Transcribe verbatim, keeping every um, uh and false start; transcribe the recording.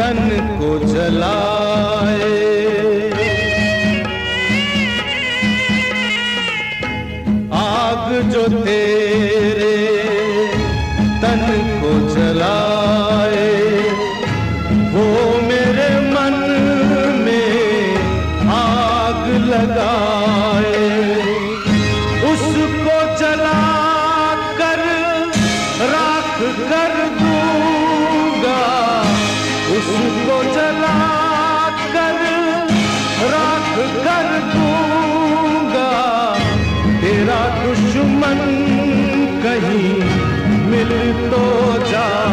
तन को जलाए। आग जो तेरे तन को जलाए वो मेरे मन में आग लगाए। उसको जला कर राख कर दूंगा, उसको जला कर राख कर दूंगा। तेरा दुश्मन कहीं मिल तो जा।